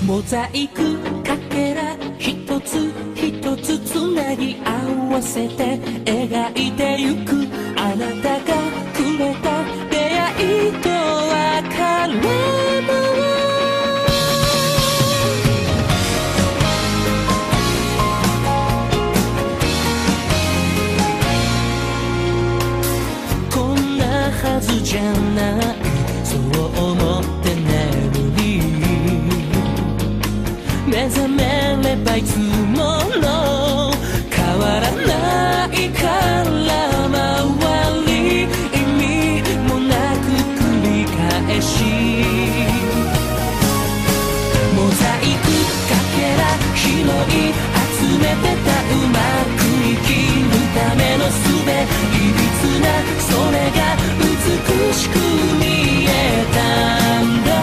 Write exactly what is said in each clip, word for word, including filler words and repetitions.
モザイクかけら一つ一つつなぎ合わせて描いてゆくあなたがくれた出会いと別れもこんなはずじゃないそう思って眠り目覚めればいつもの変わらないから周り意味もなく繰り返しモザイクかけら拾い集めてたうまく生きるための術いびつなそれが美しく見えたんだ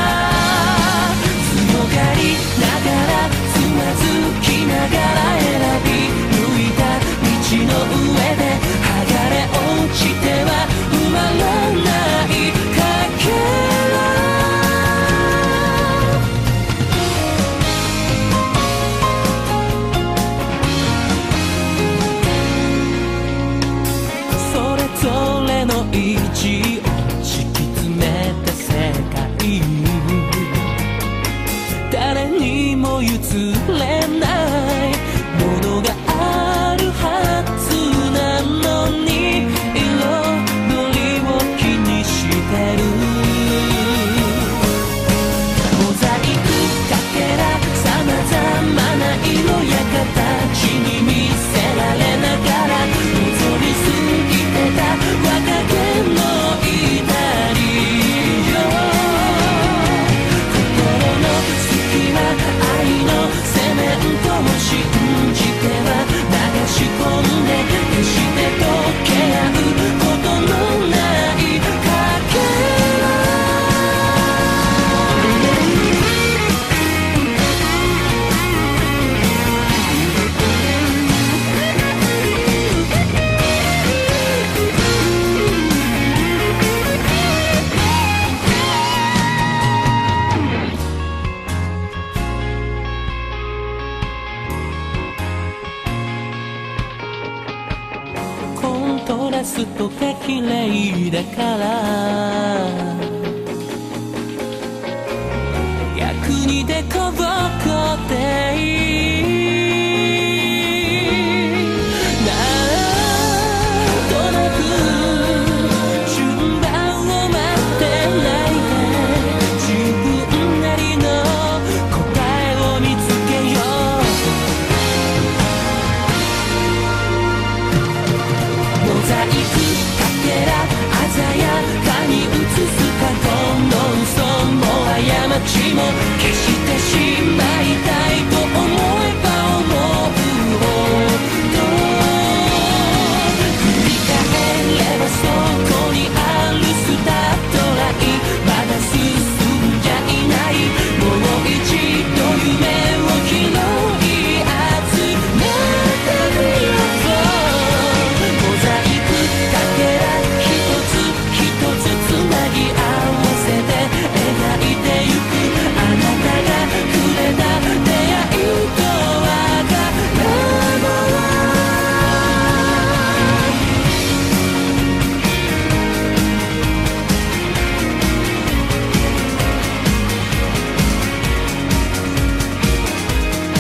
強がりながらつまずきながら選び抜いた道の上で剥がれ落ちては埋まらないかけらそれぞれの位置を敷き詰めた世界誰にも譲れないものがあるはずなのに彩りを気にしてるモザイクかけらさまざまな色や形に見せられながら望みすぎてた若気の至りよ心の隙間愛のセメントを信じては流し込んで決して溶け合うことのないかけらコントラストが綺麗だから役にでこぼこっている